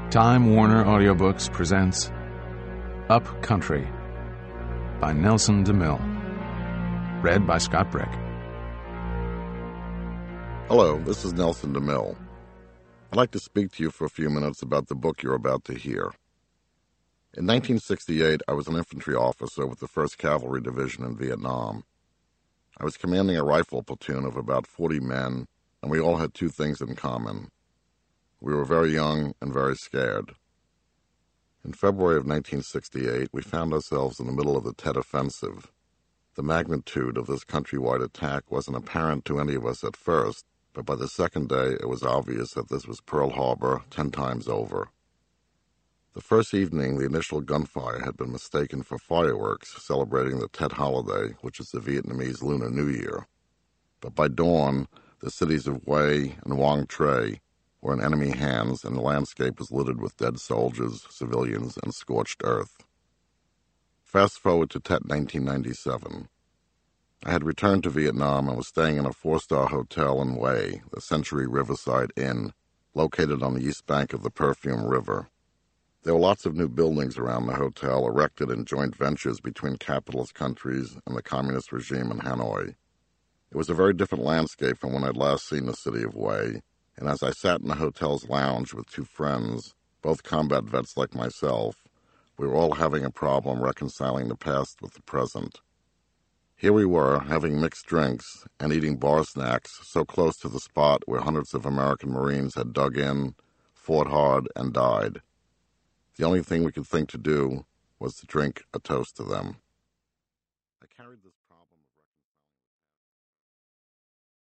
Time Warner Audiobooks presents Up Country by Nelson DeMille. Read by Scott Brick. Hello, this is Nelson DeMille. I'd like to speak to you for a few minutes about the book you're about to hear. In 1968, I was an infantry officer with the 1st Cavalry Division in Vietnam. I was commanding a rifle platoon of about 40 men, and we all had two things in common. We were very young and very scared. In February of 1968, we found ourselves in the middle of the Tet Offensive. The magnitude of this countrywide attack wasn't apparent to any of us at first, but by the second day it was obvious that this was Pearl Harbor 10 times over. The first evening, the initial gunfire had been mistaken for fireworks celebrating the Tet holiday, which is the Vietnamese Lunar New Year. But by dawn, the cities of Hue and Quang Tri were in enemy hands, and the landscape was littered with dead soldiers, civilians, and scorched earth. Fast forward to Tet 1997. I had returned to Vietnam and was staying in a 4-star hotel in Hue, the Century Riverside Inn, located on the east bank of the Perfume River. There were lots of new buildings around the hotel erected in joint ventures between capitalist countries and the communist regime in Hanoi. It was a very different landscape from when I'd last seen the city of Hue, and as I sat in the hotel's lounge with two friends, both combat vets like myself, we were all having a problem reconciling the past with the present. Here we were, having mixed drinks and eating bar snacks so close to the spot where hundreds of American Marines had dug in, fought hard, and died. The only thing we could think to do was to drink a toast to them.